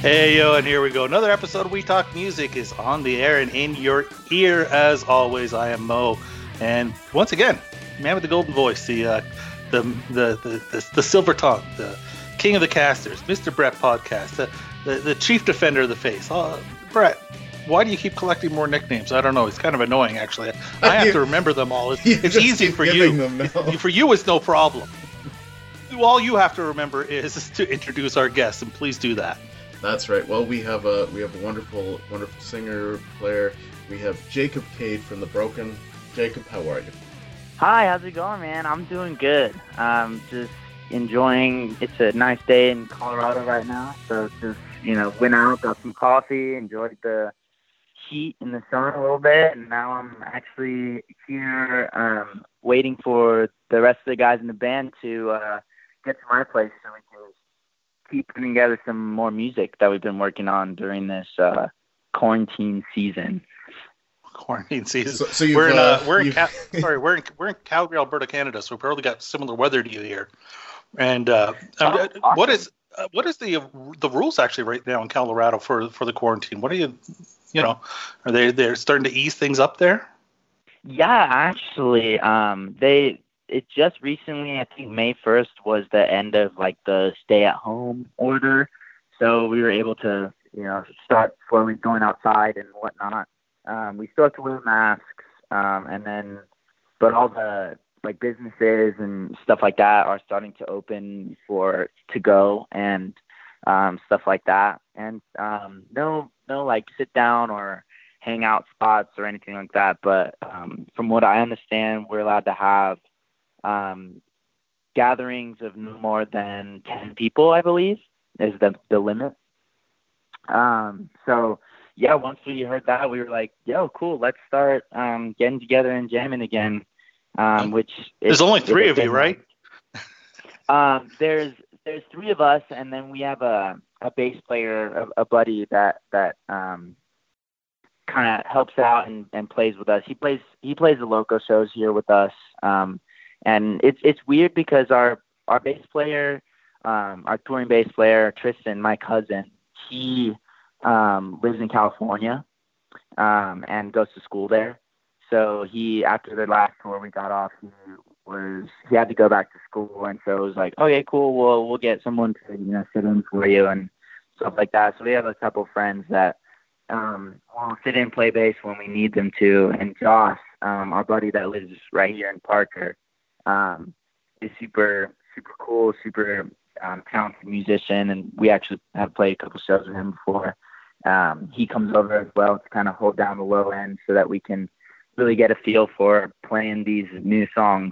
Hey yo, and here we go. Another episode of We Talk Music is on the air and in your ear as always. I am Mo, and once again, man with the golden voice, the silver tongue, the king of the casters, Mr. Brett Podcast, the chief defender of the face. Brett, why do you keep collecting more nicknames? I don't know. It's kind of annoying, actually. I have to remember them all. It's easy for you. For you, it's no problem. All you have to remember is to introduce our guests, and please do that. That's right. Well, we have a wonderful singer, player. We have Jacob Cade from The Broken. Jacob, how are you? Hi, how's it going, man? I'm doing good. Just enjoying. It's a nice day in Colorado right now, so just went out, got some coffee, enjoyed the heat in the sun a little bit, and now I'm actually here waiting for the rest of the guys in the band to get to my place so we can keep putting together some more music that we've been working on during this quarantine season. Quarantine season. So we're in Calgary, Alberta, Canada. So we've probably got similar weather to you here. And awesome. what is the rules actually right now in Colorado for the quarantine? What are are they're starting to ease things up there? Yeah, actually, it just recently, I think May 1st was the end of like the stay-at-home order, so we were able to, start slowly going outside and whatnot. We still have to wear masks, but all the like businesses and stuff like that are starting to open for to go and stuff like that, and no like sit down or hang out spots or anything like that. But from what I understand, we're allowed to have gatherings of no more than 10 people, I believe, is the limit. So yeah, once we heard that, we were like, yo, cool, let's start getting together and jamming again. Which there's only three of you, right? There's three of us, and then we have a bass player, a buddy that kind of helps out and plays with us. He plays the local shows here with us. And it's weird because our bass player, our touring bass player, Tristan, my cousin, he lives in California and goes to school there. So after the last tour we got off, he had to go back to school, and so it was like, okay, cool, we'll get someone to sit in for you and stuff like that. So we have a couple friends that will sit in and play bass when we need them to. And Josh, our buddy that lives right here in Parker, is super cool, super talented musician, and we actually have played a couple shows with him before. He comes over as well to kind of hold down the low end so that we can really get a feel for playing these new songs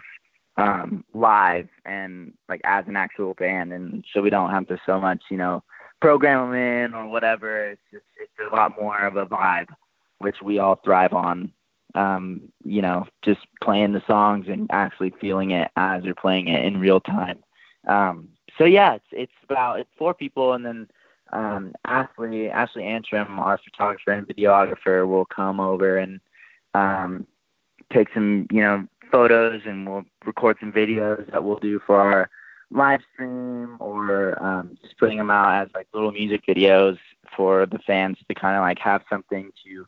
live and like as an actual band, and so we don't have to so much program them in or whatever. It's a lot more of a vibe, which we all thrive on. Just playing the songs and actually feeling it as you're playing it in real time. So yeah, it's four people, and then Ashley Antrim, our photographer and videographer, will come over and take some photos, and we'll record some videos that we'll do for our live stream, or just putting them out as like little music videos for the fans to kind of like have something to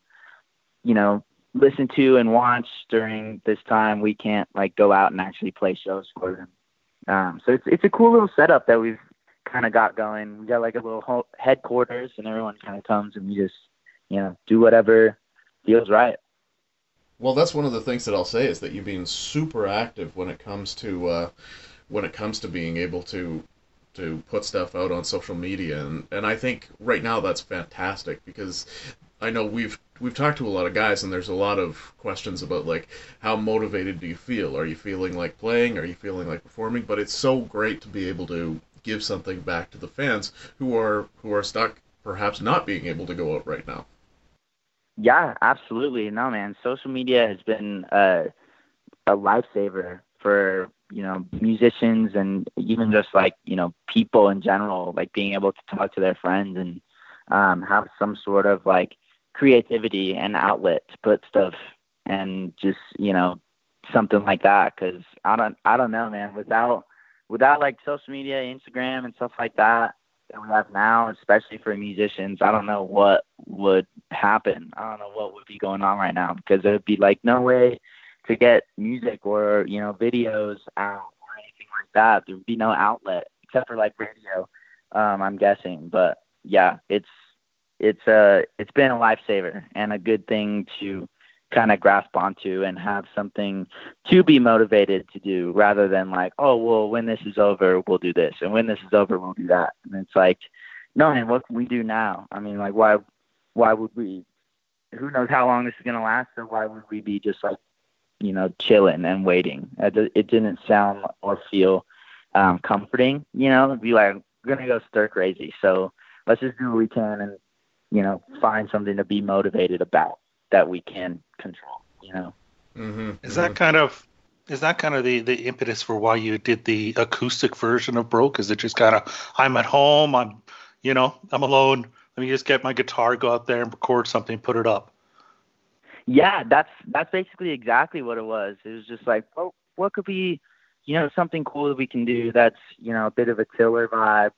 listen to and watch during this time we can't like go out and actually play shows for them. So it's a cool little setup that we've kind of got going. We got like a little headquarters, and everyone kind of comes, and we just do whatever feels right. Well, that's one of the things that I'll say is that you've been super active when it comes to being able to put stuff out on social media, and I think right now that's fantastic, because I know we've talked to a lot of guys, and there's a lot of questions about like, how motivated do you feel? Are you feeling like playing? Are you feeling like performing? But it's so great to be able to give something back to the fans who are stuck perhaps not being able to go out right now. Yeah, absolutely. No, man, social media has been a lifesaver for musicians, and even just like people in general, like being able to talk to their friends and have some sort of like creativity and outlet to put stuff, and just something like that. Because I don't know, man, without like social media, Instagram and stuff like that, that we have now, especially for musicians, I don't know what would happen. I don't know what would be going on right now, because it would be like no way to get music or, you know, videos out or anything like that. There would be no outlet except for like radio, I'm guessing. But yeah, it's been a lifesaver and a good thing to kind of grasp onto and have something to be motivated to do, rather than like, oh, well, when this is over, we'll do this. And when this is over, we'll do that. And it's like, no, man, what can we do now? I mean, like, why would we, who knows how long this is going to last? So why would we be just like, you know, chilling and waiting? It didn't sound or feel comforting, you know. It'd be like, we're going to go stir crazy. So let's just do what we can and, you know, find something to be motivated about that we can control, you know. Mm-hmm. Is that kind of the impetus for why you did the acoustic version of Broke? Is it just kind of, I'm at home, I'm alone, let me just get my guitar, go out there and record something, put it up? Yeah, that's basically exactly what it was. It was just like, oh, what could be, you know, something cool that we can do that's, you know, a bit of a chiller vibe.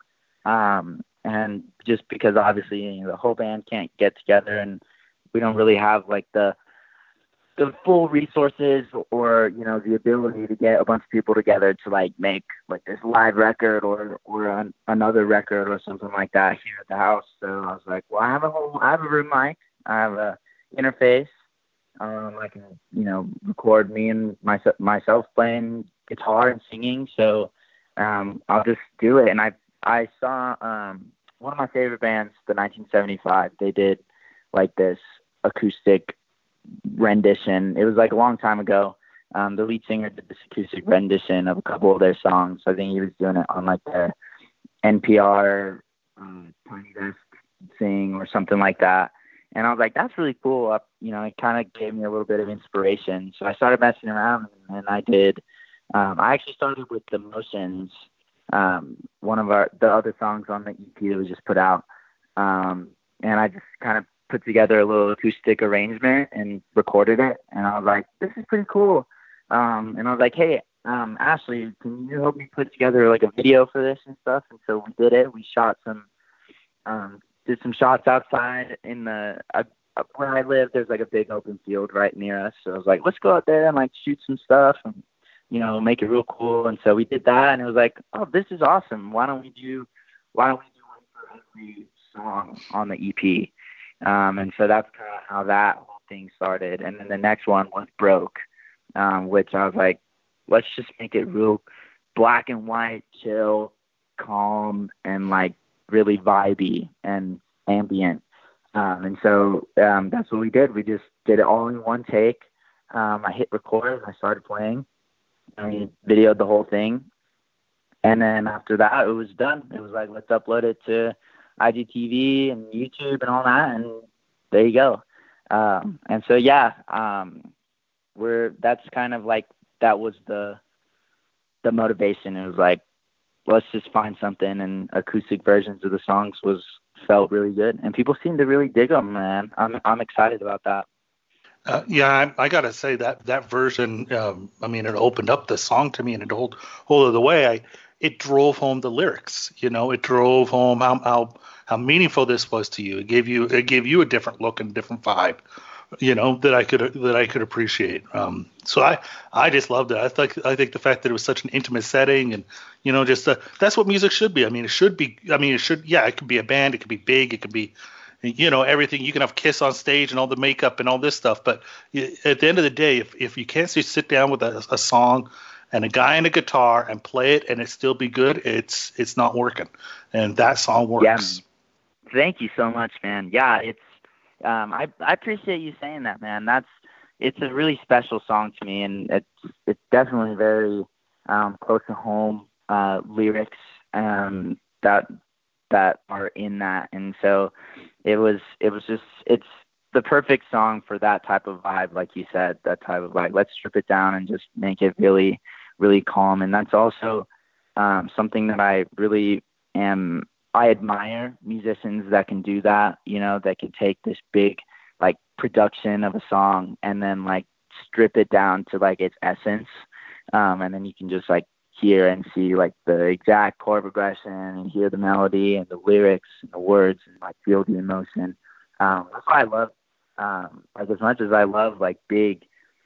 And just because obviously, you know, the whole band can't get together and we don't really have like the full resources or, you know, the ability to get a bunch of people together to like make like this live record or another record or something like that here at the house. So I was like, well, I have a room mic, I have a interface. I can, you know, record me and myself playing guitar and singing. So I'll just do it. And I saw one of my favorite bands, the 1975. They did like this acoustic rendition. It was like a long time ago. The lead singer did this acoustic rendition of a couple of their songs. I think he was doing it on like the NPR Tiny Desk thing or something like that. And I was like, that's really cool. You know, it kind of gave me a little bit of inspiration. So I started messing around, and I did. I actually started with The Motions, one of the other songs on the EP that was just put out. And I just kind of put together a little acoustic arrangement and recorded it. And I was like, this is pretty cool. And I was like, hey, Ashley, can you help me put together like a video for this and stuff? And so we did it. We shot did some shots outside in where I live. There's like a big open field right near us. So I was like, let's go out there and like shoot some stuff and, you know, make it real cool. And so we did that, and it was like, oh, this is awesome. Why don't we do one for every song on the EP? And so that's kind of how that whole thing started. And then the next one was Broke, which I was like, let's just make it real black and white, chill, calm, and like really vibey and ambient. And so that's what we did. We just did it all in one take. I hit record, I started playing, and we videoed the whole thing. And then after that, it was done. It was like, let's upload it to IGTV and YouTube and all that, and there you go. And so, yeah, that's kind of like, that was the motivation. It was like, let's just find something, and acoustic versions of the songs felt really good, and people seem to really dig them, man. I'm excited about that. Yeah, I gotta say that version. I mean, it opened up the song to me in a whole other way. It drove home the lyrics. You know, it drove home how meaningful this was to you. It gave you a different look and different vibe. You know, that I could appreciate. So I just loved it. I think the fact that it was such an intimate setting, and, you know, just that's what music should be. I mean, it should. Yeah, it could be a band, it could be big, it could be, you know, everything. You can have Kiss on stage and all the makeup and all this stuff, but at the end of the day, if you can't just sit down with a song and a guy and a guitar and play it and it still be good, it's not working. And that song works. Yeah. Thank you so much, man. Yeah, it's. I appreciate you saying that, man. It's a really special song to me, and it's definitely very close to home lyrics that are in that, and so it's the perfect song for that type of vibe, like you said, that type of like, let's strip it down and just make it really, really calm. And that's also something that I really am. I admire musicians that can do that, you know, that can take this big like production of a song and then like strip it down to like its essence. And then you can just like hear and see like the exact chord progression and hear the melody and the lyrics and the words and like feel the emotion. That's why I love, like as much as I love like big,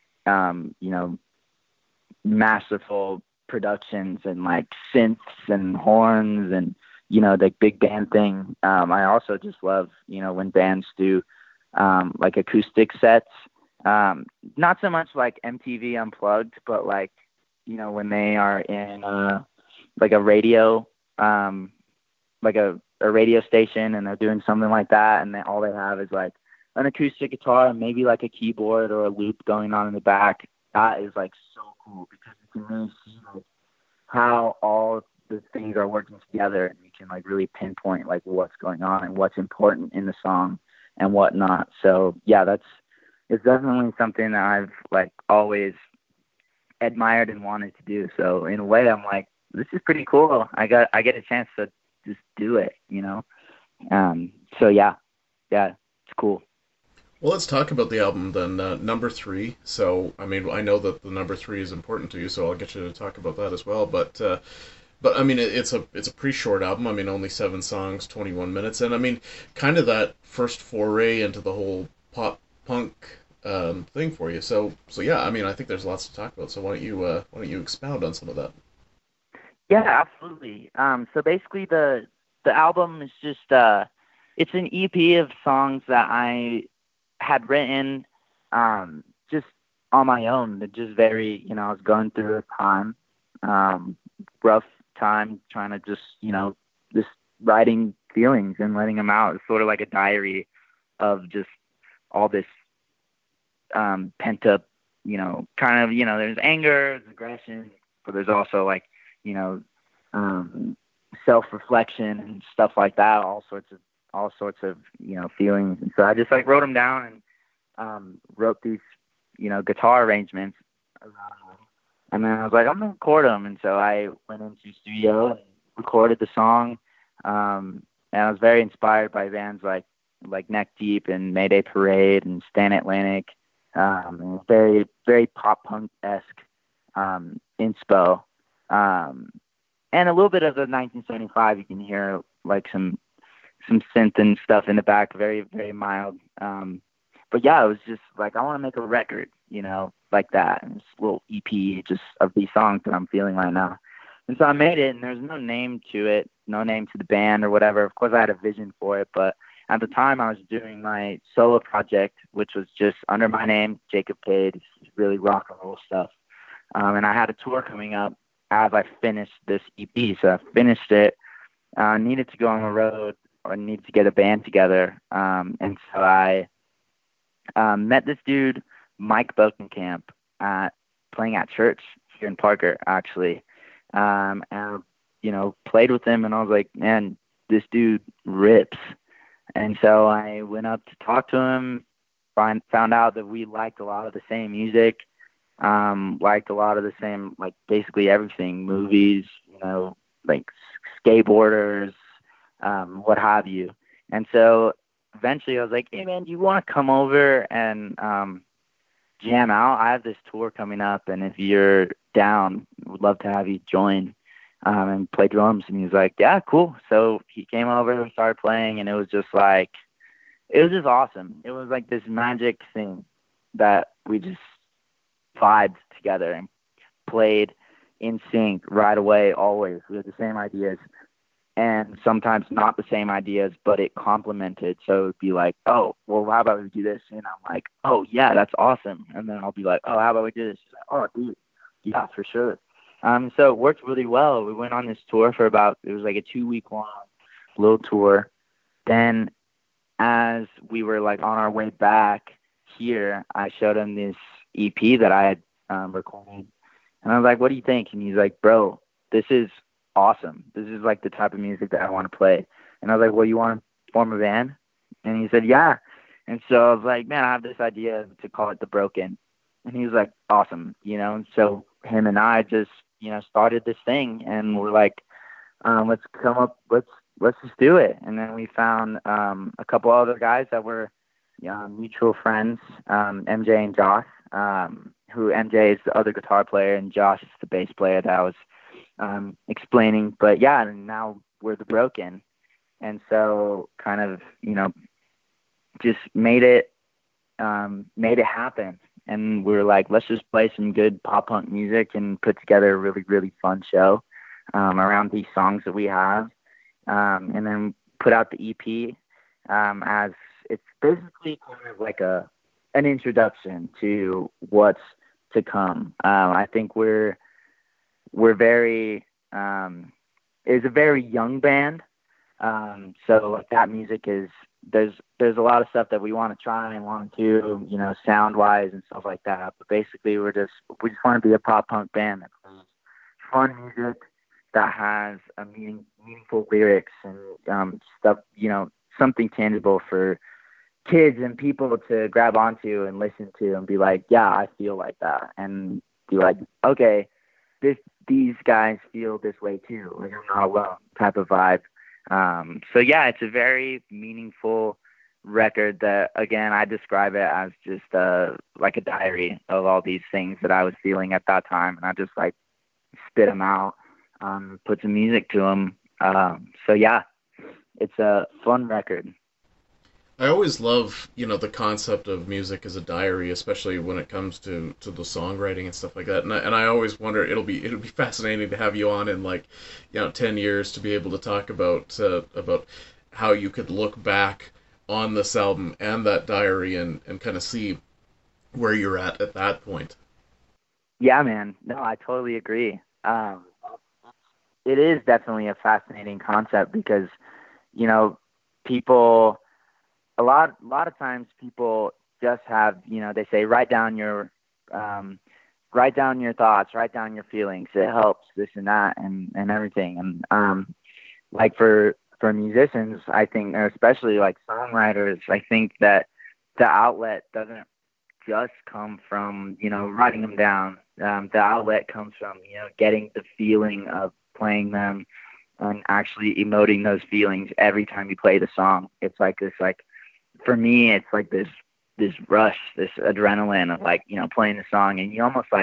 masterful productions and like synths and horns and, the big band thing. I also just love, when bands do, like acoustic sets, not so much like MTV Unplugged, but like, when they are in like a radio, like a radio station, and they're doing something like that, and all they have is like an acoustic guitar and maybe like a keyboard or a loop going on in the back. That is like so cool because you can really see like how all the things are working together, and you can like really pinpoint like what's going on and what's important in the song and whatnot. So yeah, it's definitely something that I've like always admired and wanted to do. So in a way, I'm like, this is pretty cool. I get a chance to just do it, So yeah, it's cool. Well, let's talk about the album then. Number 3. So, I mean, I know that the number 3 is important to you, so I'll get you to talk about that as well. But I mean, it's a pretty short album. I mean, only 7 songs, 21 minutes, and I mean, kind of that first foray into the whole pop punk thing for you. So yeah, I mean, I think there's lots to talk about. So why don't you expound on some of that? Yeah, absolutely. So basically, the album is just it's an EP of songs that I had written just on my own. They're just very, I was going through a time, rough time, trying to just, just writing feelings and letting them out. It's sort of like a diary of just all this pent up, kind of, there's anger, there's aggression, but there's also like, self-reflection and stuff like that, all sorts of, feelings. And so I just like wrote them down and wrote these, guitar arrangements around them. And then I was like, I'm gonna record them. And so I went into the studio and recorded the song. And I was very inspired by bands like Neck Deep and Mayday Parade and Stan Atlantic. And very, very pop punk-esque inspo. And a little bit of the 1975, you can hear like some synth and stuff in the back, very, very mild. But yeah, it was just like, I want to make a record, like that. And this little EP just of these songs that I'm feeling right now. And so I made it, and there's no name to it, no name to the band or whatever. Of course, I had a vision for it, but at the time I was doing my solo project, which was just under my name, Jacob Cade, really rock and roll stuff. And I had a tour coming up as I finished this EP. So I finished it, needed to go on the road, or needed to get a band together. And so I met this dude, Mike Bokenkamp, playing at church here in Parker, actually. And, played with him, and I was like, man, this dude rips. And so I went up to talk to him, found out that we liked a lot of the same music, liked a lot of the same, like basically everything, movies, like skateboarders, what have you. And so eventually I was like, hey man, do you want to come over and jam out? I have this tour coming up, and if you're down, would love to have you join and play drums. And he was like, yeah, cool. So he came over and started playing, and it was just awesome. It was like this magic thing that we just vibed together and played in sync right away, always. We had the same ideas, and sometimes not the same ideas, but it complemented. So it would be like, oh, well, how about we do this? And I'm like, oh, yeah, that's awesome. And then I'll be like, oh, how about we do this? Like, oh, dude, yeah, for sure. So it worked really well. We went on this tour for it was like a 2-week long little tour. Then as we were like on our way back here, I showed him this EP that I had recorded. And I was like, what do you think? And he's like, bro, this is awesome. This is like the type of music that I want to play. And I was like, well, you want to form a band? And he said, yeah. And so I was like, man, I have this idea to call it The Broken. And he was like, awesome. And so him and I just, started this thing, and we're like, let's just do it. And then we found a couple other guys that were mutual friends, MJ and Josh, who MJ is the other guitar player and Josh is the bass player that I was explaining. But yeah, and now we're the Broken, and so kind of just made it happen. And we were like, let's just play some good pop punk music and put together a really, really fun show around these songs that we have, and then put out the EP as it's basically kind of like an introduction to what's to come. I think we're very it's a very young band, so like that music is there's a lot of stuff that we want to try and want to do, sound wise and stuff like that. But basically, we just want to be a pop punk band that plays fun music that has a meaningful lyrics and stuff, something tangible for kids and people to grab onto and listen to and be like, yeah, I feel like that, and be like, okay, these guys feel this way too, like I'm not alone type of vibe. So yeah, it's a very meaningful record that, again, I describe it as just like a diary of all these things that I was feeling at that time, and I just like spit them out, put some music to them. So yeah, it's a fun record. I always love, the concept of music as a diary, especially when it comes to the songwriting and stuff like that. And I always wonder, it'll be fascinating to have you on in 10 years to be able to talk about how you could look back on this album and that diary and kind of see where you're at that point. Yeah, man. No, I totally agree. It is definitely a fascinating concept because, people, a lot of times people just have, they say, write down your thoughts, write down your feelings. It helps this and that and everything. And, like for musicians, I think, or especially like songwriters, I think that the outlet doesn't just come from, writing them down. The outlet comes from, getting the feeling of playing them and actually emoting those feelings every time you play the song. It's like this, for me, it's like this rush, this adrenaline of playing the song, and you almost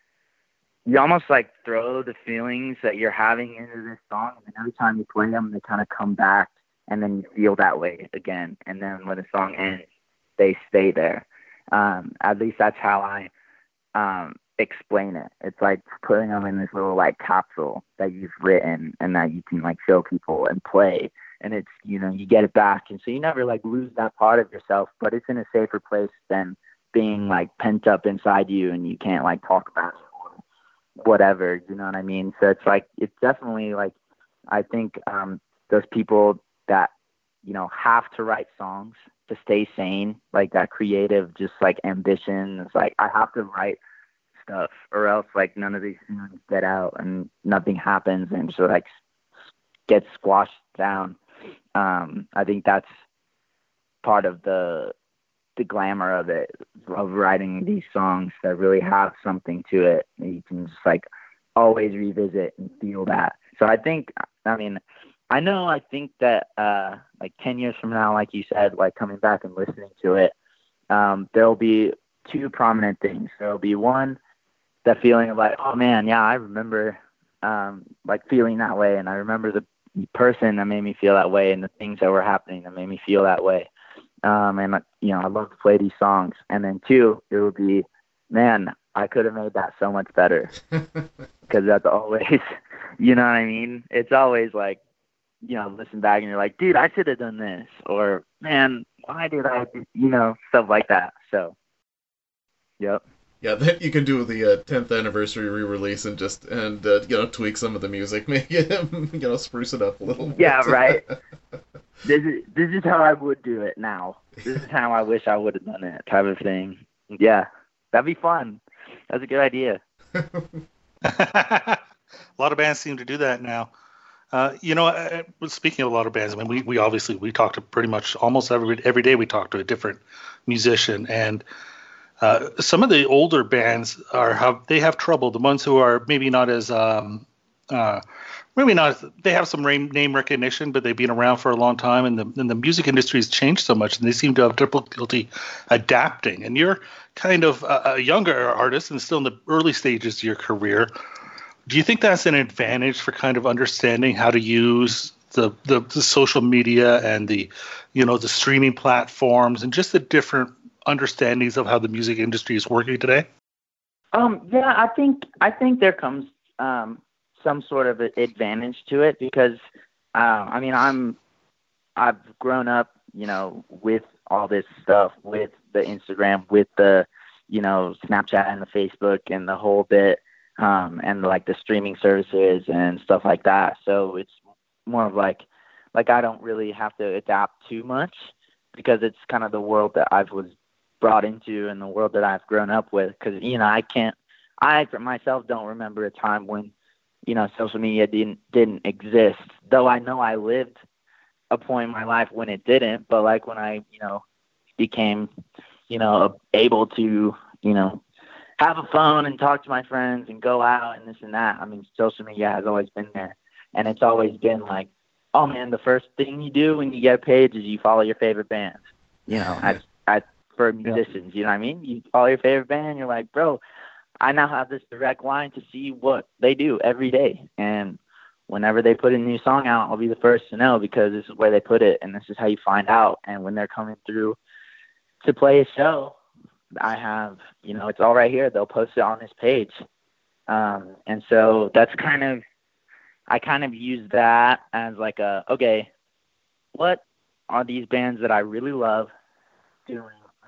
throw the feelings that you're having into this song, and every time you play them, they kind of come back, and then you feel that way again. And then when the song ends, they stay there. At least that's how I explain it. It's like putting them in this little capsule that you've written and that you can show people and play. And it's, you get it back. And so you never lose that part of yourself, but it's in a safer place than being pent up inside you and you can't talk about it or whatever, you know what I mean? So it's definitely I think those people that, have to write songs to stay sane, that creative, just ambition. It's I have to write stuff or else none of these feelings get out and nothing happens and so gets squashed down. I think that's part of the glamour of it, of writing these songs that really have something to it. You can just always revisit and feel that. So I think that 10 years from now, like you said, coming back and listening to it, there'll be two prominent things. There'll be one, that feeling of oh man, yeah, I remember feeling that way, and I remember the person that made me feel that way and the things that were happening that made me feel that way. And I love to play these songs. And then two, it would be, man, I could have made that so much better. Because that's always, you know what I mean? It's always listen back and you're like, dude, I should have done this, or man, why did I do, stuff like that. So, yep. Yeah, then you can do the 10th anniversary re-release and tweak some of the music, make it, spruce it up a little bit. Yeah, right. This is how I would do it now. This is how I wish I would have done it, type of thing. Yeah, that'd be fun. That's a good idea. A lot of bands seem to do that now. Speaking of a lot of bands, we obviously talk to pretty much almost every day. We talk to a different musician, and some of the older bands they have trouble. The ones who are maybe not as they have some name recognition, but they've been around for a long time, and the music industry has changed so much, and they seem to have difficulty adapting. And you're kind of a younger artist and still in the early stages of your career. Do you think that's an advantage for kind of understanding how to use the social media and the streaming platforms and just the different understandings of how the music industry is working today? Yeah, I think there comes some sort of advantage to it because I mean I've grown up, with all this stuff, with the Instagram, with the Snapchat and the Facebook and the whole bit, and like the streaming services and stuff like that. So it's more of like I don't really have to adapt too much because it's kind of the world that I was brought into and the world that I've grown up with. Because I for myself don't remember a time when social media didn't exist. Though I know I lived a point in my life when it didn't. But like when I became able to have a phone and talk to my friends and go out and this and that. I mean, social media has always been there, and it's always been like, oh man, the first thing you do when you get a page is you follow your favorite bands. For musicians, you know what I mean? You follow your favorite band, you're like, bro, I now have this direct line to see what they do every day. And whenever they put a new song out, I'll be the first to know because this is where they put it and this is how you find out. And when they're coming through to play a show, I have, it's all right here. They'll post it on this page. And so that's I kind of use that as like okay, what are these bands that I really love doing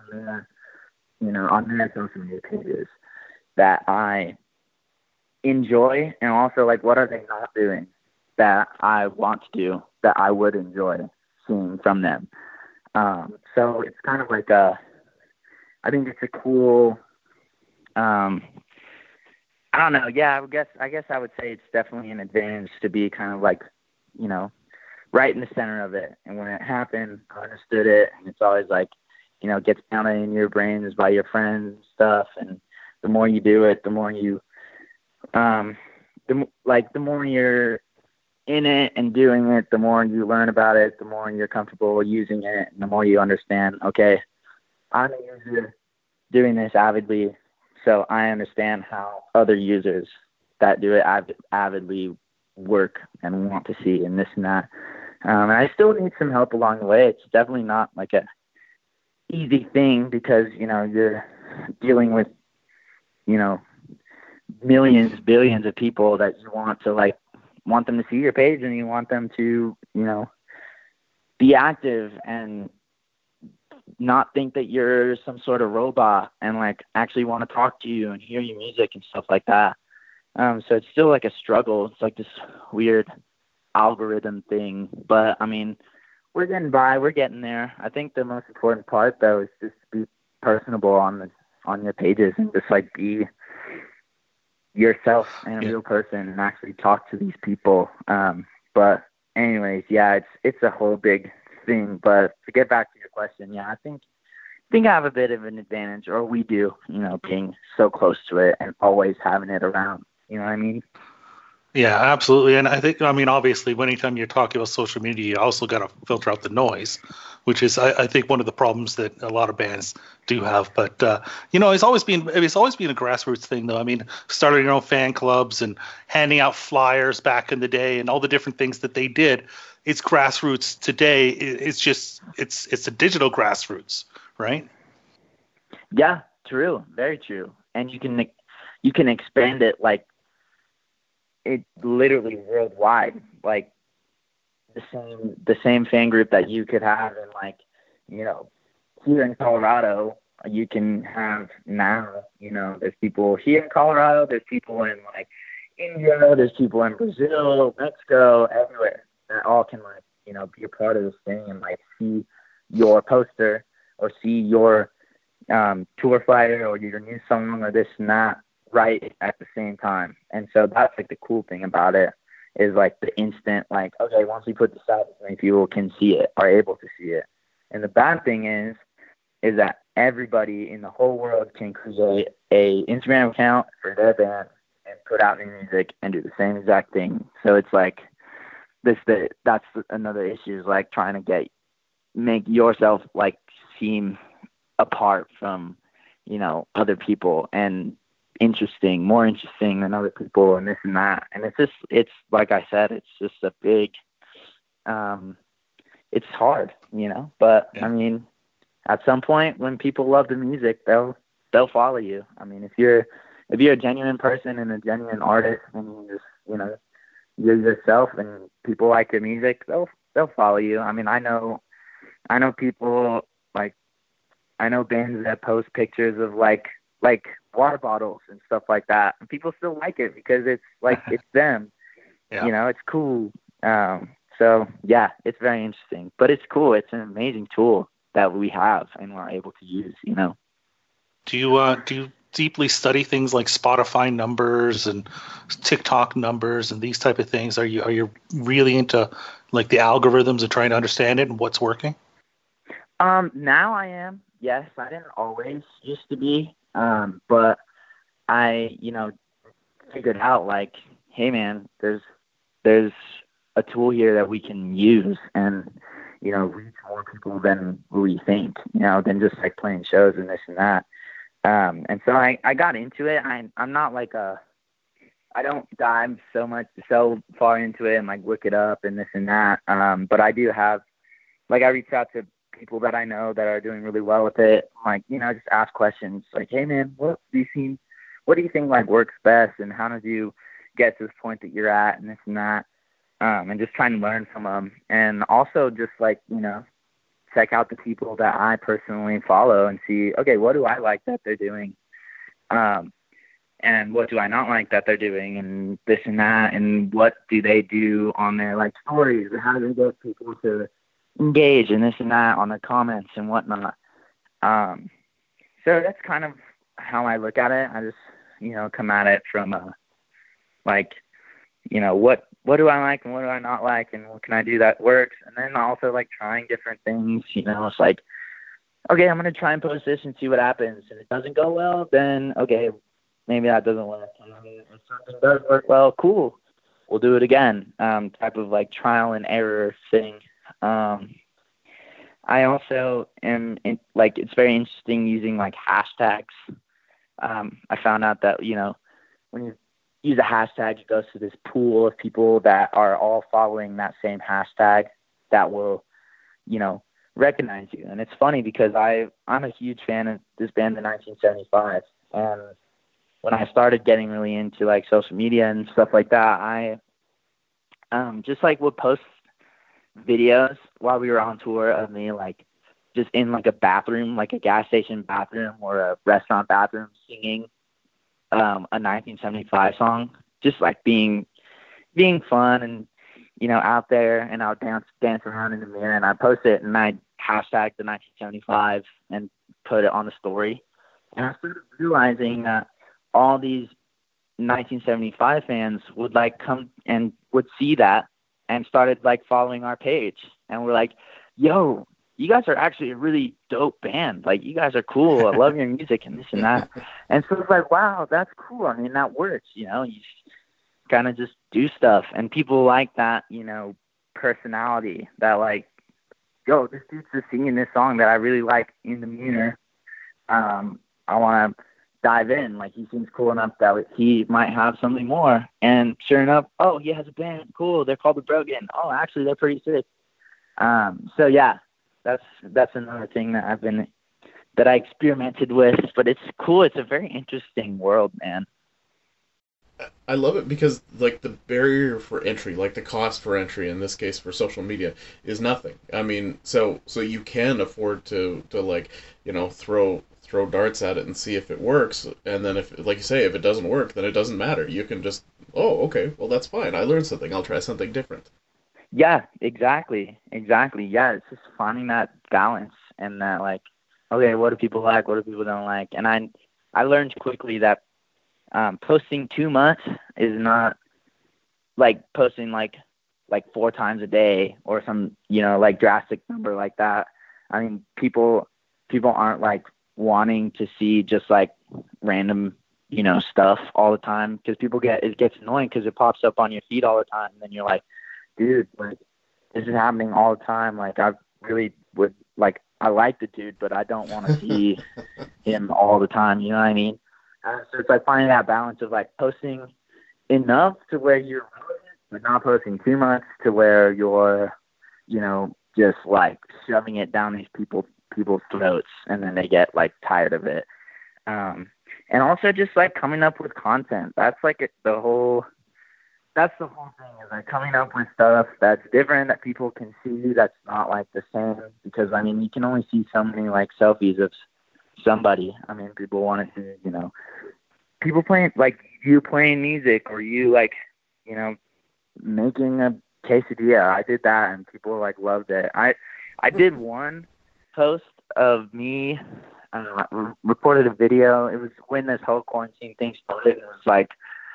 on their social media pages that I enjoy, and also like what are they not doing that I want to do that I would enjoy seeing from them. So it's kind of like I think it's a cool I don't know. Yeah, I guess I would say it's definitely an advantage to be kind of like, right in the center of it. And when it happened, I understood it, and it's always like, gets pounded in your brains by your friends and stuff. And the more you do it, the more you, the more you're in it and doing it, the more you learn about it, the more you're comfortable using it, and the more you understand, okay, I'm a user doing this avidly, so I understand how other users that do it avidly work and want to see and this and that. And I still need some help along the way. It's definitely not like a easy thing because, you're dealing with, millions, billions of people that you want them to see your page and you want them to, be active and not think that you're some sort of robot and like actually want to talk to you and hear your music and stuff like that. So it's still like a struggle. It's like this weird algorithm thing, but I mean, we're getting by. We're getting there. I think the most important part though is just to be personable on your pages and just like be yourself and a real person and actually talk to these people. But anyways, yeah, it's a whole big thing. But to get back to your question, yeah, I think I have a bit of an advantage, or we do, being so close to it and always having it around. You know what I mean? Yeah, absolutely. And I think, obviously, anytime you're talking about social media, you also got to filter out the noise, which is, I think, one of the problems that a lot of bands do have. But, it's always been a grassroots thing, though. I mean, starting your own fan clubs and handing out flyers back in the day and all the different things that they did. It's grassroots today. It's a digital grassroots, right? Yeah, true. Very true. And you can expand it like, it's literally worldwide, like the same fan group that you could have in like, here in Colorado, you can have now, there's people here in Colorado, there's people in like India, there's people in Brazil, Mexico, everywhere that all can like, be a part of this thing and like see your poster or see your tour flyer or your new song or this and that right at the same time. And so that's like the cool thing about it is like the instant, like, okay, once we put this out, many people can see it, are able to see it. And the bad thing is that everybody in the whole world can create a Instagram account for their band and put out new music and do the same exact thing. So it's like that's another issue is like trying to make yourself like seem apart from, other people. And more interesting than other people and this and that. And it's like I said, it's just a big, it's hard, but I mean, at some point when people love the music, they'll follow you. I mean, if you're a genuine person and a genuine artist and you just, you're yourself and people like your music, they'll follow you. I mean, I know people, like, I know bands that post pictures of like water bottles and stuff like that, and people still like it because it's like it's them. Yeah. It's cool. So yeah, it's very interesting, but it's cool. It's an amazing tool that we have and we're able to use. Do you deeply study things like Spotify numbers and TikTok numbers and these type of things? Are you really into like the algorithms and trying to understand it and what's working? Now I am. Yes, I didn't always used to be. But I, figured out like, hey man, there's a tool here that we can use and, reach more people than we think, than just like playing shows and this and that. And so I got into it. I'm not like I don't dive so far into it and like look it up and this and that. But I do have, like, I reach out to people that I know that are doing really well with it. Like, just ask questions like, hey man, what do you think like works best? And how did you get to this point that you're at and this and that? And just trying to learn from them. And also just like, check out the people that I personally follow and see, okay, what do I like that they're doing? And what do I not like that they're doing and this and that? And what do they do on their like stories? How do they get people to engage and this and that on the comments and whatnot? So that's kind of how I look at it. I just, come at it from like, what do I like and what do I not like and what can I do that works? And then also like trying different things, it's like, okay, I'm going to try and post this and see what happens. If it doesn't go well, then okay, maybe that doesn't work. And if something does work well, cool, we'll do it again. Type of like trial and error thing. I also am like, it's very interesting using like hashtags. I found out that, when you use a hashtag, it goes to this pool of people that are all following that same hashtag that will, recognize you. And it's funny because I'm a huge fan of this band, the 1975. And when I started getting really into like social media and stuff like that, I just like would post videos while we were on tour of me like just in like a bathroom, like a gas station bathroom or a restaurant bathroom, singing a 1975 song, just like being fun and out there, and I would dance around in the mirror, and I post it and I hashtag the 1975 and put it on the story. And I started realizing that all these 1975 fans would like come and would see that and started like following our page, and we're like, yo, you guys are actually a really dope band. Like, you guys are cool. I love your music and this and that. And so it's like, wow, that's cool. I mean, that works, you kind of just do stuff. And people like that, personality that like, yo, this dude's just singing this song that I really like in the mirror. I want to dive in. Like, he seems cool enough that he might have something more. And sure enough, oh, he has a band. Cool. They're called The Brogan. Oh, actually, they're pretty sick. So yeah, that's another thing that I experimented with, but it's cool. It's a very interesting world, man. I love it because like the barrier for entry, like the cost for entry in this case for social media, is nothing. I mean, so you can afford to like, throw darts at it and see if it works, and then if, like you say, if it doesn't work, then it doesn't matter. You can just, oh, okay, well, that's fine. I learned something. I'll try something different. Yeah, exactly. Yeah, it's just finding that balance and that like, okay, what do people like? What do people don't like? And I learned quickly that posting too much is not like posting like 4 times a day or some, like drastic number like that. I mean, people aren't like wanting to see just like random, stuff all the time, because it gets annoying because it pops up on your feed all the time. And then you're like, dude, like, this is happening all the time. Like, I really would, like, I like the dude, but I don't want to see him all the time. You know what I mean? So it's like finding that balance of like posting enough to where you're relevant, but not posting too much to where you're, just like shoving it down people's throats, and then they get like tired of it. And also just like coming up with content. That's the whole thing, is like coming up with stuff that's different, that people can see, that's not like the same. Because I mean, you can only see so many like selfies of somebody. I mean, people want to see, people playing, like you playing music, or you like, making a quesadilla. I did that and people like loved it. I did one post of me, recorded a video. It was when this whole quarantine thing started. And it was like,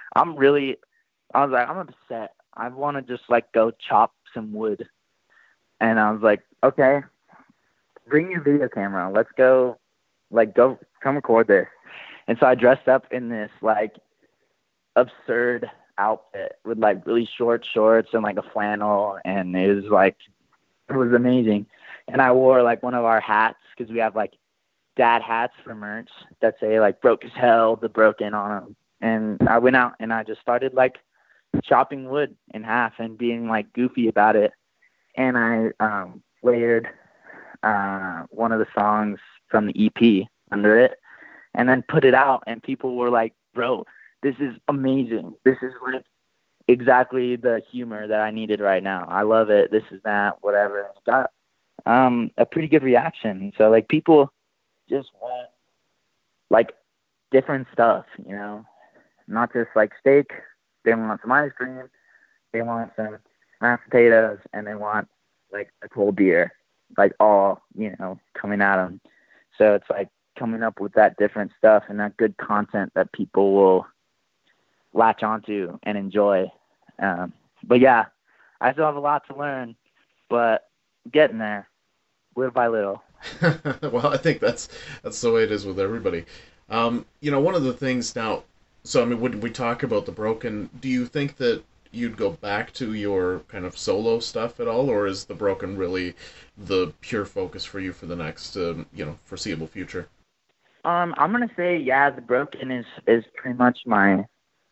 I'm upset. I want to just like go chop some wood. And I was like, okay, bring your video camera. Let's go, come record this. And so I dressed up in this like absurd outfit with like really short shorts and like a flannel. And it was amazing. And I wore like one of our hats, because we have like dad hats for merch that say like broke as hell, the broken on them. And I went out and I just started like chopping wood in half and being like goofy about it. And I layered one of the songs from the EP under it, and then put it out, and people were like, bro, this is amazing. This is like exactly the humor that I needed right now. I love it. This is that, whatever. And it got a pretty good reaction. So like people just want like different stuff, not just like steak. They want some ice cream, they want some mashed potatoes, and they want like a cold beer, like all, coming at them. So it's like coming up with that different stuff and that good content that people will latch onto and enjoy. But yeah, I still have a lot to learn, but getting there little by little. Well, I think that's the way it is with everybody. One of the things now, so I mean, when we talk about the Broken, do you think that you'd go back to your kind of solo stuff at all, or is the Broken really the pure focus for you for the next, foreseeable future? I'm gonna say, yeah, the Broken is pretty much my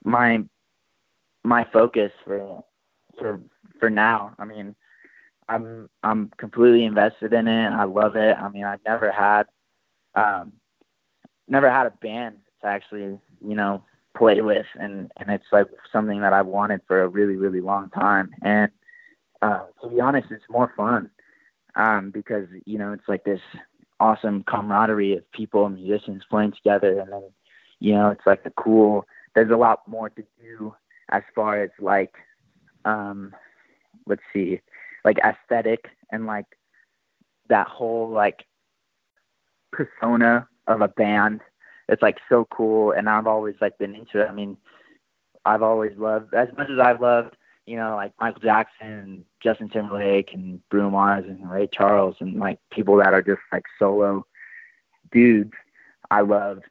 focus for now. I mean, I'm completely invested in it. I love it. I mean, I've never had a band to actually, play with, and it's like something that I've wanted for a really, really long time. And to be honest, it's more fun because it's like this awesome camaraderie of people and musicians playing together, and then it's like there's a lot more to do as far as like let's see, like aesthetic and like that whole like persona of a band. It's like so cool, and I've always like been into it. I mean, I've always loved, as much as I've loved, like Michael Jackson and Justin Timberlake and Bruno Mars and Ray Charles and like people that are just like solo dudes. I loved,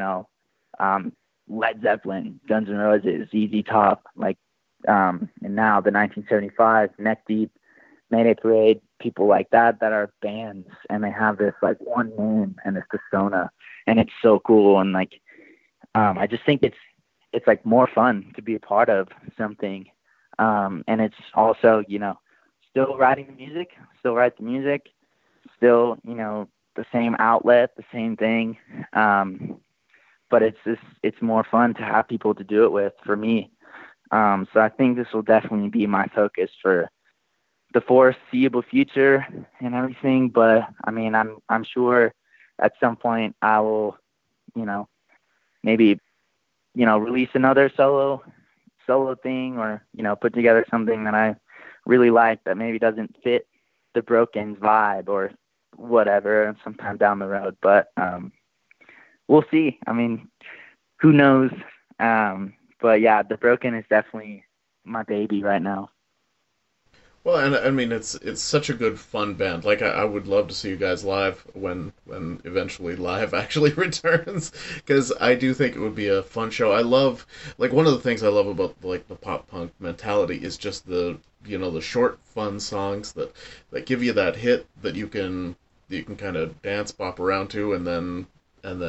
Led Zeppelin, Guns N' Roses, ZZ Top, like, and now the 1975, Neck Deep, Mayday Parade, people like that are bands, and they have this like one name and this persona, and it's so cool. And like, I just think it's like more fun to be a part of something. And it's also, still write the music, still, the same outlet, the same thing. But it's more fun to have people to do it with, for me. So I think this will definitely be my focus for the foreseeable future and everything. But I mean, I'm sure at some point I will, maybe, release another solo thing, or, put together something that I really like that maybe doesn't fit the Broken's vibe or whatever sometime down the road. But we'll see. I mean, who knows? But yeah, the Broken is definitely my baby right now. Well, and I mean, it's such a good fun band. Like, I would love to see you guys live when eventually live actually returns, because I do think it would be a fun show. I love, like, one of the things I love about like the pop punk mentality is just the the short fun songs that give you that hit that you can kind of dance bop around to, and then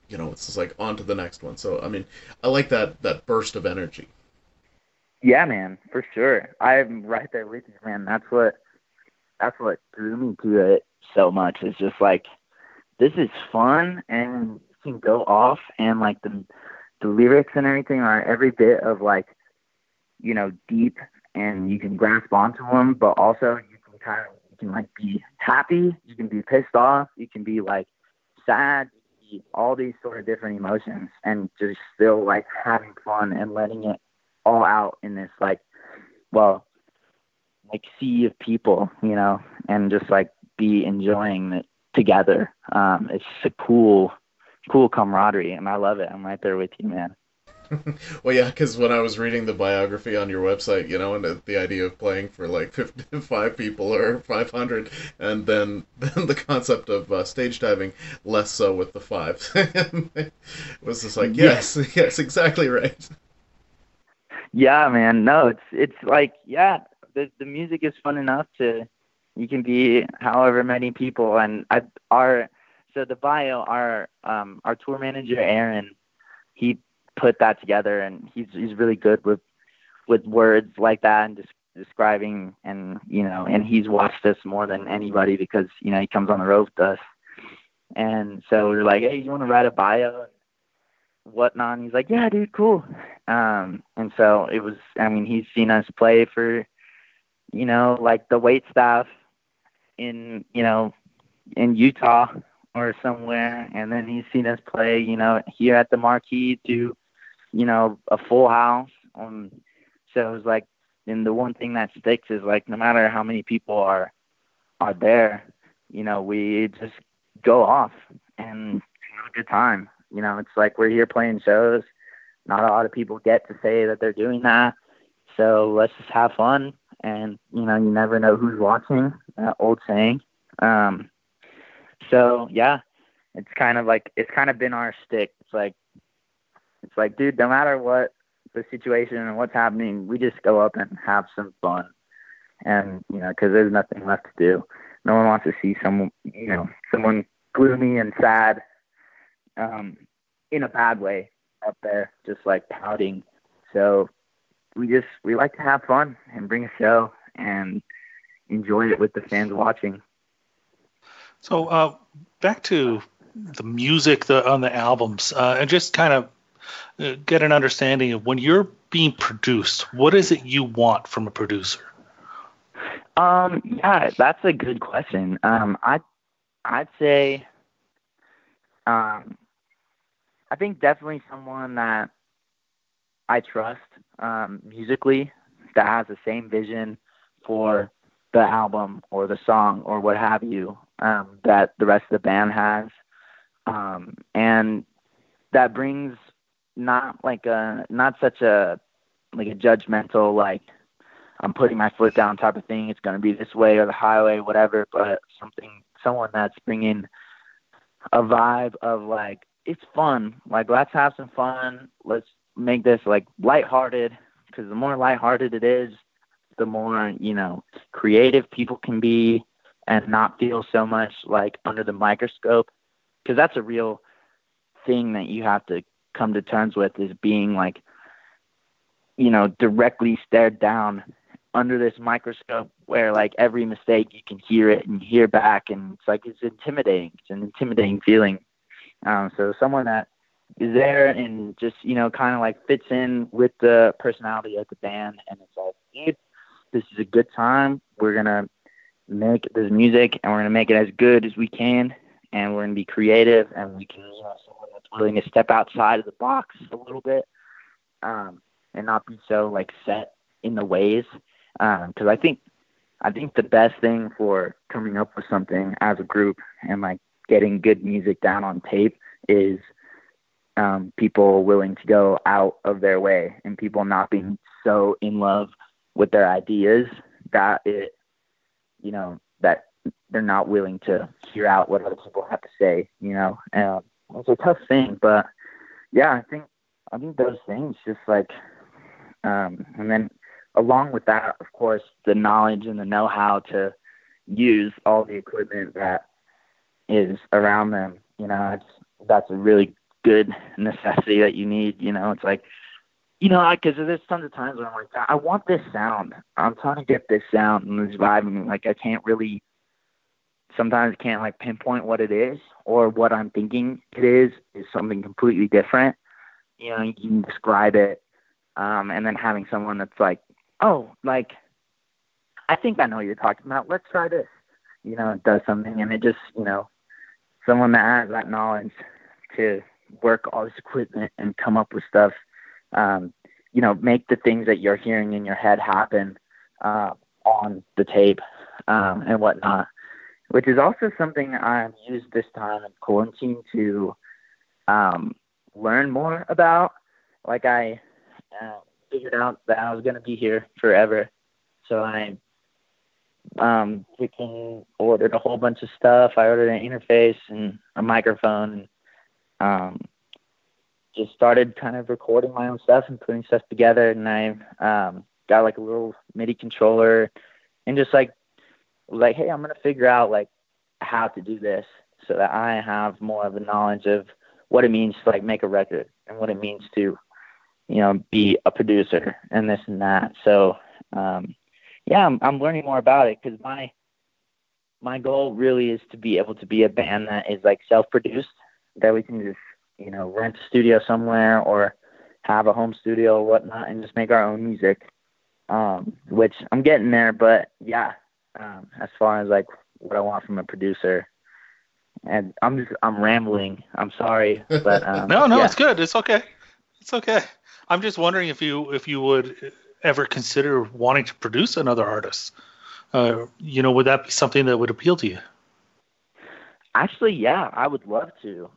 it's just like on to the next one. So I mean, I like that burst of energy. Yeah, man, for sure. I'm right there with you, man. That's what drew me to it so much. It's just like, this is fun, and you can go off, and like the lyrics and everything are every bit of like, deep, and you can grasp onto them, but also you can like be happy, you can be pissed off, you can be like sad, all these sort of different emotions, and just still like having fun and letting it all out in this like, well, like sea of people, and just like be enjoying it together. It's a cool camaraderie, and I love it. I'm right there with you, man. Well, yeah, because when I was reading the biography on your website, and the idea of playing for like 55 people or 500, and then the concept of stage diving, less so with the five. It was just like, yes, yes, exactly right. Yeah, man. No, it's like, yeah, the music is fun enough to, you can be however many people, and so the bio, our tour manager Aaron, he put that together, and he's really good with words like that, and describing, and and he's watched us more than anybody, because he comes on the road with us, and so we're like, hey, you want to write a bio and whatnot? And he's like, yeah, dude, cool. And so it was, I mean, he's seen us play for like the wait staff in in Utah or somewhere, and then he's seen us play here at the Marquee to a full house. So it was like, and the one thing that sticks is like, no matter how many people are there, we just go off and have a good time. It's like, we're here playing shows. Not a lot of people get to say that they're doing that. So let's just have fun. And, you never know who's watching, that old saying. So yeah, it's kind of been our stick. It's like, dude, no matter what the situation and what's happening, we just go up and have some fun. And, cause there's nothing left to do. No one wants to see someone gloomy and sad, in a bad way up there, just like pouting. So we like to have fun and bring a show and enjoy it with the fans watching. So back to the music on the albums, and just kind of get an understanding of, when you're being produced, what is it you want from a producer? Yeah, that's a good question. I'd say, I think definitely someone that I trust musically, that has the same vision for the album or the song or what have you, that the rest of the band has, and that brings not such a judgmental, like, I'm putting my foot down type of thing, it's going to be this way or the highway, whatever, but someone that's bringing a vibe of like, it's fun, like, let's have some fun, let's make this like lighthearted, because the more lighthearted it is, the more creative people can be, and not feel so much like under the microscope, because that's a real thing that you have to come to terms with, is being like directly stared down under this microscope, where like every mistake you can hear it and hear back, and it's like, it's intimidating. It's an intimidating feeling. So someone that is there and just kind of like fits in with the personality of the band, and it's like, dude, this is a good time. We're gonna make this music, and we're gonna make it as good as we can, and we're gonna be creative, and we can someone that's willing to step outside of the box a little bit, and not be so like set in the ways. Because I think the best thing for coming up with something as a group and like getting good music down on tape is people willing to go out of their way, and people not being so in love with their ideas that that they're not willing to hear out what other people have to say. It's a tough thing, but yeah, I think those things, just like, and then along with that, of course, the knowledge and the know-how to use all the equipment that is around them. That's a really good necessity that you need. You know, it's like, you know, because there's tons of times where I'm like, I want this sound. I'm trying to get this sound and this vibe. And like, I can't really, sometimes can't like pinpoint what it is, or what I'm thinking it is something completely different. You know, you can describe it. And then having someone that's like, oh, like, I think I know what you're talking about. Let's try this. You know, it does something, and it just, you know, someone that has that knowledge to work all this equipment and come up with stuff, you know, make the things that you're hearing in your head happen on the tape and whatnot, which is also something I've used this time in quarantine to learn more about. Like, I figured out that I was going to be here forever, so I freaking ordered a whole bunch of stuff. I ordered an interface and a microphone, and just started kind of recording my own stuff and putting stuff together. And I got like a little MIDI controller, and just like, hey, I'm going to figure out like how to do this so that I have more of a knowledge of what it means to like make a record, and what it means to, you know, be a producer and this and that. So, yeah, I'm learning more about it, because my goal really is to be able to be a band that is like self-produced, that we can just, you know, rent a studio somewhere or have a home studio or whatnot and just make our own music, which I'm getting there. But yeah, as far as like what I want from a producer, and I'm rambling. I'm sorry, but no, yeah. It's good. It's okay. It's okay. I'm just wondering if you would ever consider wanting to produce another artist. You know, would that be something that would appeal to you? Actually, yeah, I would love to.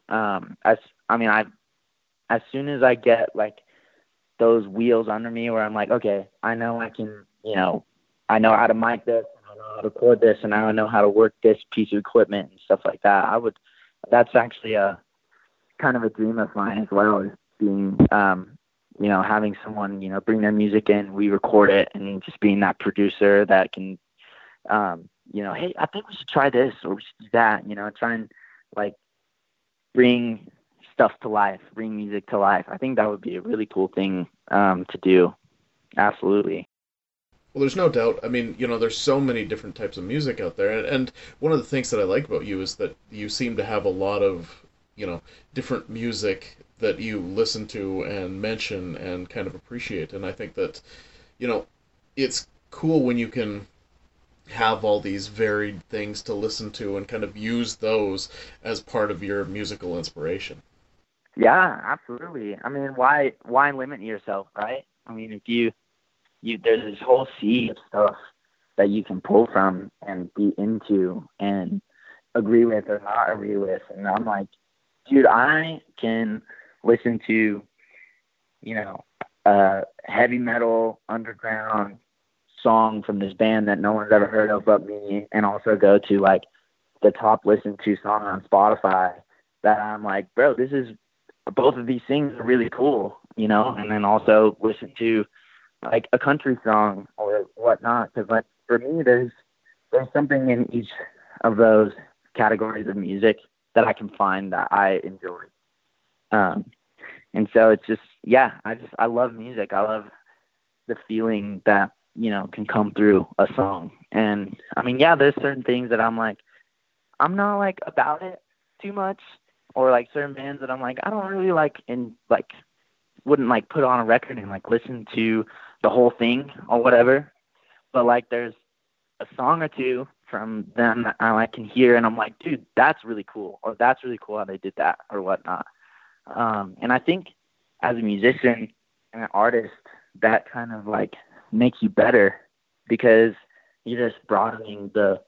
As soon as I get like those wheels under me, where I'm like, okay, I know I can, you know, I know how to mic this, I know how to record this, and now I know how to work this piece of equipment and stuff like that. That's actually a kind of a dream of mine as well, is being, you know, having someone, you know, bring their music in, we record it, and just being that producer that can, you know, hey, I think we should try this, or we should do that, you know, try and like bring stuff to life, bring music to life. I think that would be a really cool thing to do. Absolutely. Well, there's no doubt. I mean, you know, there's so many different types of music out there, and one of the things that I like about you is that you seem to have a lot of, you know, different music that you listen to and mention and kind of appreciate. And I think that, you know, it's cool when you can have all these varied things to listen to and kind of use those as part of your musical inspiration. Yeah, absolutely. I mean, why limit yourself, right? I mean, if you there's this whole sea of stuff that you can pull from and be into and agree with or not agree with. And I'm like, dude, I can listen to, you know, a heavy metal underground song from this band that no one's ever heard of but me, and also go to like the top listened to song on Spotify that I'm like, bro, this is, both of these things are really cool, you know, and then also listen to like a country song or whatnot. Because like for me, there's something in each of those categories of music that I can find that I enjoy. And so it's just, yeah, I love music. I love the feeling that, you know, can come through a song. And I mean, yeah, there's certain things that I'm like, I'm not like about it too much, or like certain bands that I'm like, I don't really like, and like wouldn't like put on a record and like listen to the whole thing or whatever. But like there's a song or two from them that I like can hear, and I'm like, dude, that's really cool, or that's really cool how they did that or whatnot. And I think as a musician and an artist, that kind of like makes you better, because you're just broadening the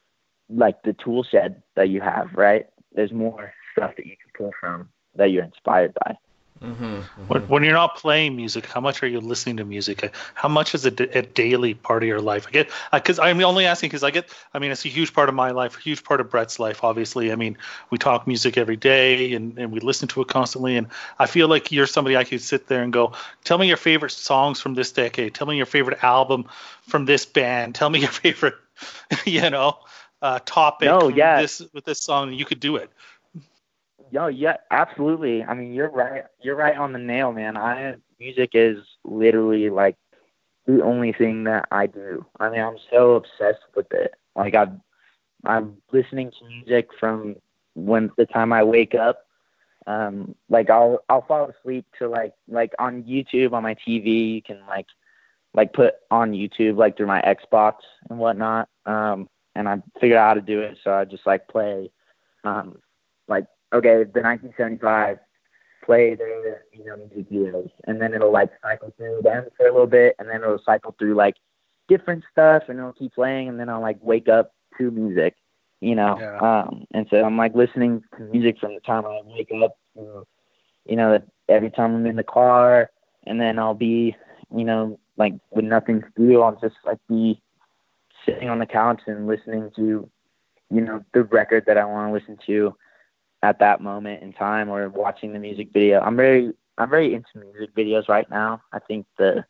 tool shed that you have, right? There's more stuff that you can pull from that you're inspired by. Mm-hmm, mm-hmm. When you're not playing music, how much are you listening to music? How much is it a daily part of your life? Because I'm only asking because it's a huge part of my life, a huge part of Brett's life, obviously. I mean, we talk music every day and we listen to it constantly. And I feel like you're somebody I could sit there and go, tell me your favorite songs from this decade. Tell me your favorite album from this band. Tell me your favorite, topic with this song. You could do it. Yo, yeah, absolutely. I mean, you're right. You're right on the nail, man. Music is literally like the only thing that I do. I mean, I'm so obsessed with it. Like I'm listening to music from when the time I wake up. Like I'll fall asleep to like on YouTube on my TV. You can like put on YouTube like through my Xbox and whatnot. And I figured out how to do it, so I just like play, like okay, the 1975, play their music videos, and then it'll like cycle through them for a little bit, and then it'll cycle through like different stuff, and it'll keep playing, and then I'll like wake up to music, Yeah. And so I'm like listening to music from the time I wake up to, every time I'm in the car, and then I'll be, like with nothing to do, I'll just like be sitting on the couch and listening to, the record that I want to listen to at that moment in time, or watching the music video. I'm very into music videos right now. I think the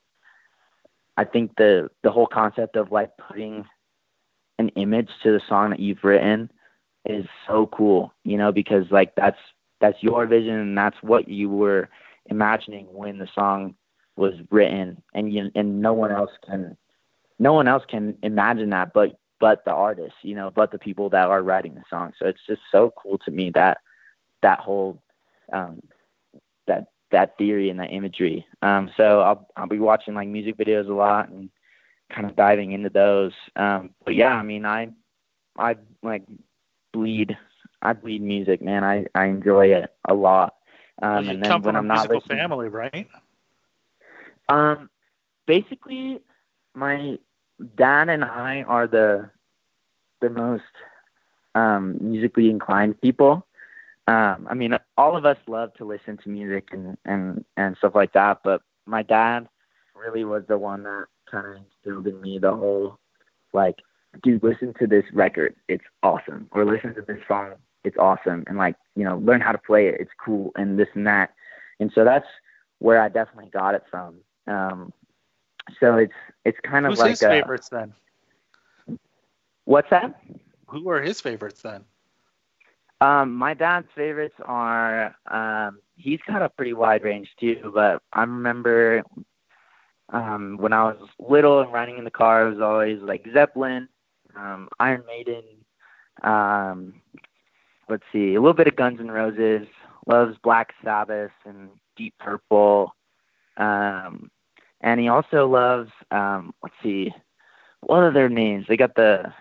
whole concept of like putting an image to the song that you've written is so cool, because like that's your vision, and that's what you were imagining when the song was written, and no one else can imagine that but the artists, but the people that are writing the song. So it's just so cool to me that whole that theory and that imagery. So I'll be watching like music videos a lot and kind of diving into those. But yeah, I mean, I like bleed music, man. I enjoy it a lot. Well, you And then come when from a I'm not musical listening, family, right? basically my dad and I are the most musically inclined people. I mean, all of us love to listen to music and stuff like that, but my dad really was the one that kind of instilled in me the whole, like, dude, listen to this record, it's awesome, or listen to this song, it's awesome, and like, learn how to play it, it's cool, and this and that. And so that's where I definitely got it from. So it's kind of Who's like his favorites then? what's that? Who are his favorites then? My dad's favorites are, he's got a pretty wide range too, but I remember when I was little and riding in the car, it was always like Zeppelin, Iron Maiden, let's see, a little bit of Guns N' Roses, loves Black Sabbath and Deep Purple, and he also loves, let's see, what are their names? They got the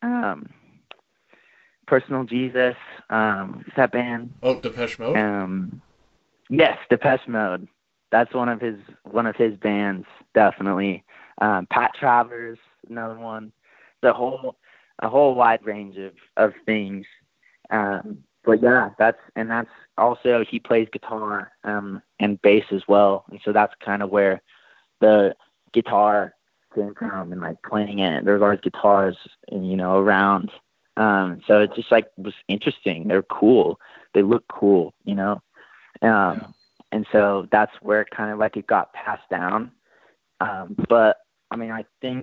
Personal Jesus, that band. Oh, Depeche Mode? Yes, Depeche Mode. That's one of his bands, definitely. Pat Travers, another one. A whole wide range of things. But yeah, that's also, he plays guitar and bass as well, and so that's kind of where the guitar came from, and like playing it. There's always guitars, around. So it just like was interesting. They're cool. They look cool, Yeah. And so that's where kind of like it got passed down. But I mean,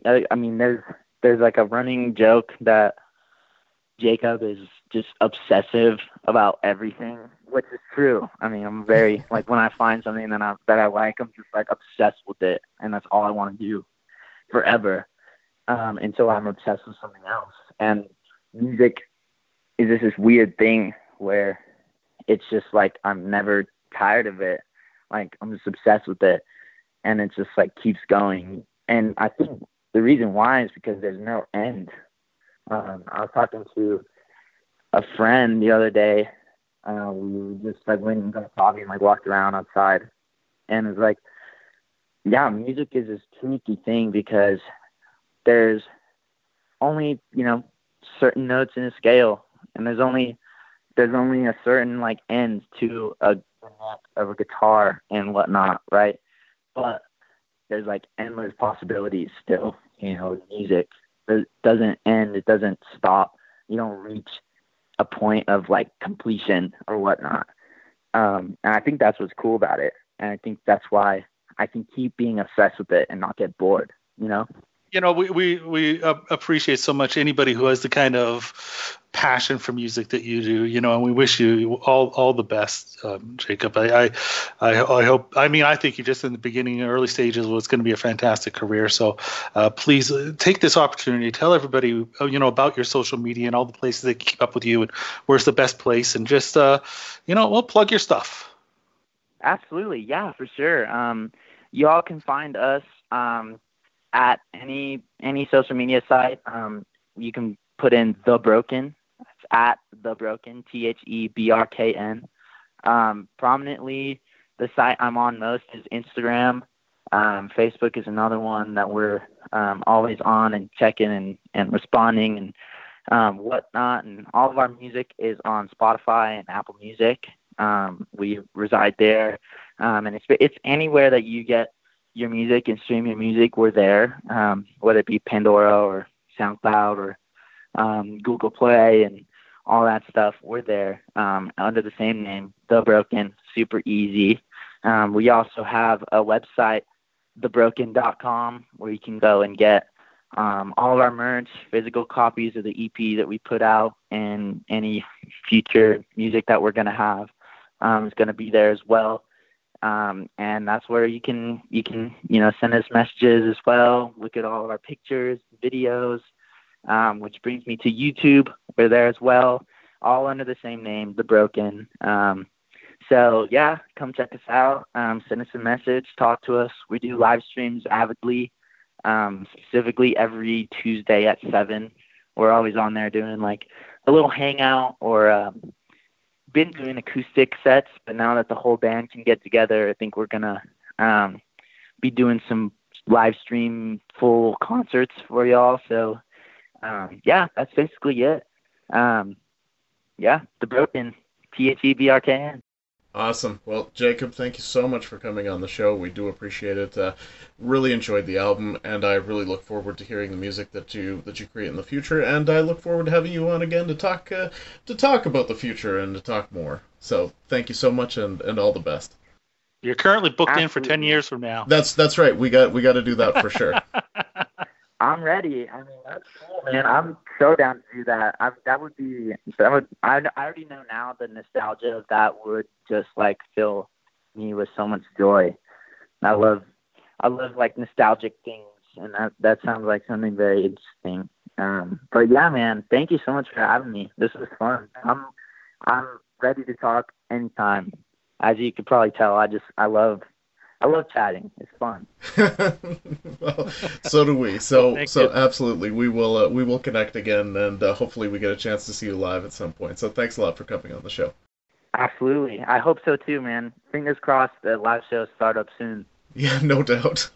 there's like a running joke that Jacob is just obsessive about everything, which is true. I mean, I'm very like, when I find something that I like, I'm just like obsessed with it, and that's all I want to do forever, until I'm obsessed with something else. And music is just this weird thing where it's just like I'm never tired of it. Like, I'm just obsessed with it, and it just like keeps going. And I think the reason why is because there's no end. I was talking to a friend the other day. We just like went and got coffee and like walked around outside, and it was like, yeah, music is this tricky thing because there's only, certain notes in a scale, and there's only a certain like end to a neck of a guitar and whatnot, right? But there's like endless possibilities still, music. It doesn't end, it doesn't stop. You don't reach a point of like completion or whatnot. And I think that's what's cool about it. And I think that's why I can keep being obsessed with it and not get bored, We appreciate so much anybody who has the kind of passion for music that you do, and we wish you all the best, Jacob. I hope. I mean, I think you're just in the beginning, early stages. Well, it's going to be a fantastic career. So please take this opportunity, tell everybody, about your social media and all the places they keep up with you, and where's the best place, and just plug your stuff. Absolutely, yeah, for sure. Y'all can find us at any social media site. You can put in The Broken. It's at The Broken, THEBRKN. Prominently, the site I'm on most is Instagram. Facebook is another one that we're always on and checking and responding and whatnot. And all of our music is on Spotify and Apple Music. We reside there. And it's anywhere that you get your music and stream your music, we're there. Whether it be Pandora or SoundCloud or Google Play and all that stuff, we're there under the same name, The Broken. Super easy. We also have a website, thebroken.com, where you can go and get all of our merch, physical copies of the EP that we put out, and any future music that we're going to have is going to be there as well. And that's where you can send us messages as well, look at all of our pictures, videos, which brings me to YouTube. We're there as well, all under the same name, The Broken. So yeah, come check us out, send us a message, talk to us. We do live streams avidly, specifically every Tuesday at 7. We're always on there doing like a little hangout, or been doing acoustic sets, but now that the whole band can get together, I think we're gonna be doing some live stream full concerts for y'all. So yeah, that's basically it. Yeah, The Broken, THEBRKN. Awesome. Well, Jacob, thank you so much for coming on the show. We do appreciate it. Really enjoyed the album, and I really look forward to hearing the music that you create in the future. And I look forward to having you on again to talk about the future and to talk more. So thank you so much, and all the best. You're currently booked in for 10 years from now. That's right. We got to do that for sure. I'm ready. I mean, that's cool, man. I'm so down to do that. I already know now the nostalgia of that would just like fill me with so much joy. I love like nostalgic things, and that sounds like something very interesting. But yeah, man, thank you so much for having me. This was fun. I'm ready to talk anytime. As you could probably tell, I love chatting. It's fun. Well, so do we. So you. Absolutely, we will connect again, and hopefully we get a chance to see you live at some point. So thanks a lot for coming on the show. Absolutely. I hope so too, man. Fingers crossed the live shows start up soon. Yeah, no doubt.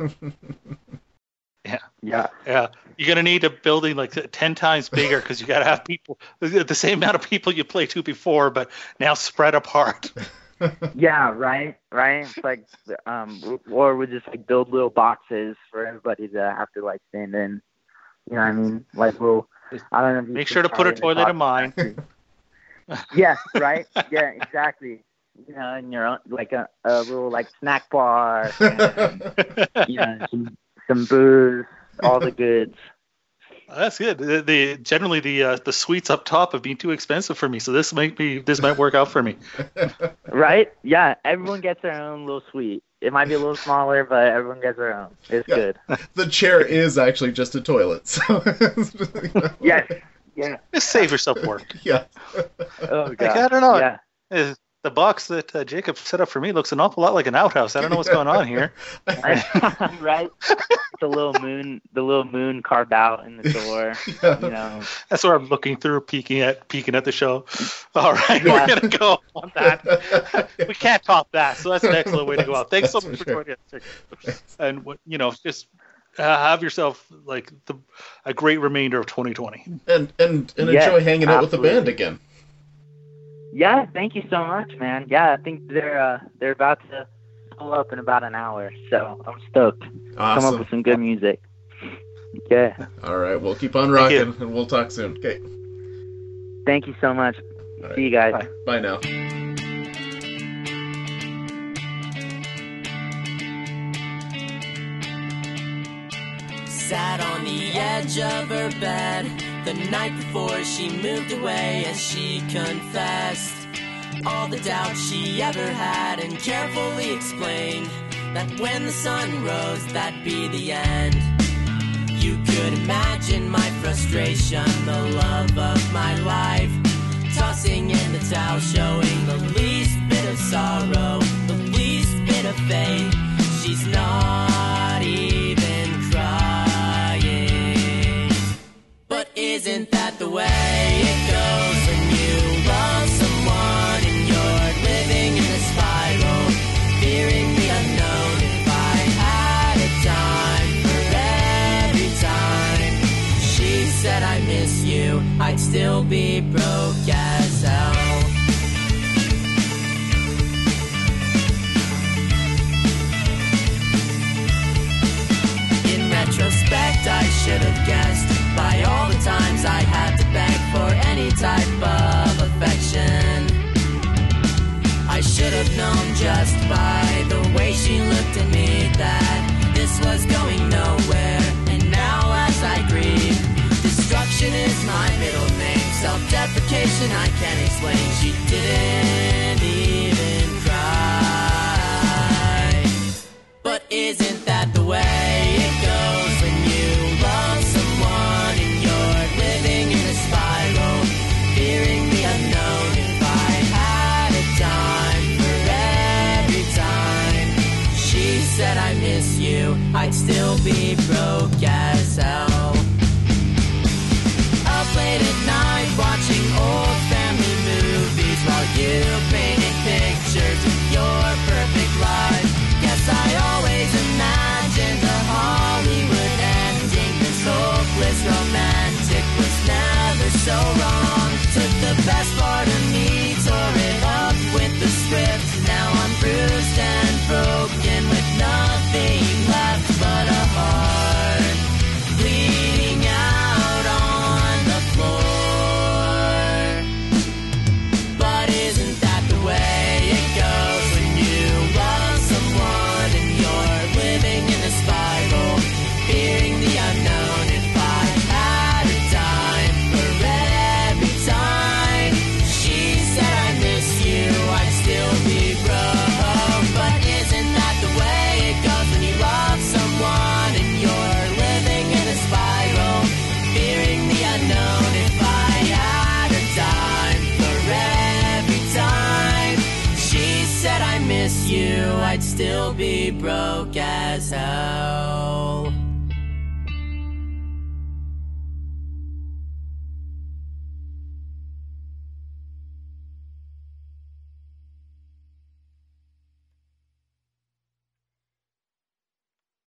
Yeah. You're gonna need a building like 10 times bigger, because you gotta have people, the same amount of people you played to before, but now spread apart. Yeah, right. It's like, or we just like build little boxes for everybody to have to like stand in. You know what I mean? Like I don't know. If you Make sure to put a toilet in mine. Yes, right. Yeah, exactly. And your own, like a little like snack bar, and, some booze, all the goods. That's good. Generally the suites up top have been too expensive for me, so this might work out for me. Right? Yeah. Everyone gets their own little suite. It might be a little smaller, but everyone gets their own. It's good. The chair is actually just a toilet. So Yes. Yeah. Just save yourself work. Yeah. Oh God. I don't know. Yeah. The box that Jacob set up for me looks an awful lot like an outhouse. I don't know what's going on here. Right? The little moon carved out in the door. Yeah. That's where I'm looking through, peeking at the show. All right, We're gonna go on that. We can't top that, so that's an excellent way to go out. Thanks so much for joining us, and just have yourself like a great remainder of 2020, and enjoy hanging out with the band again. Yeah, thank you so much, man. Yeah, I think they're about to pull up in about an hour, so I'm stoked. Awesome. Come up with some good music. Yeah. All right, we'll keep on rocking, and we'll talk soon. Okay. Thank you so much. Right. See you guys. Bye now. sat on the edge of her bed the night before she moved away, as she confessed all the doubts she ever had, and carefully explained that when the sun rose, that'd be the end. You could imagine my frustration, the love of my life, tossing in the towel, showing the least bit of sorrow, the least bit of faith. She's not even crying. But isn't that the way it goes when you love someone and you're living in a spiral, fearing the unknown? If I had a dime for every time she said I miss you, I'd still be broke as hell. In retrospect, I should have guessed by all the times I had to beg for any type of affection. I should have known just by the way she looked at me that this was going nowhere. And now as I grieve, destruction is my middle name. Self-deprecation I can't explain. She didn't even cry. But isn't that the way it goes when you love someone and you're living in a spiral, fearing the unknown? If I had a dime for every time she said I miss you, I'd still be broke as hell. Up late at night watching old family movies while you painted pictures of your perfect life. Guess I always imagined a Hollywood ending. This hopeless romantic was never so wrong. Took the best part of me, tore it up with the script. Now I'm bruised and broken with nothing left but a heart bleeding out on the floor. But isn't that the way it goes when you love someone and you're living in a spiral, fearing the unknown? If I had a dime for every time she said I miss you, I'd still be broke. But isn't that the way it goes when you love someone and you're living in a spiral, fearing the unknown? If I had a dime for every time she said I miss you, I'd still be broke as hell.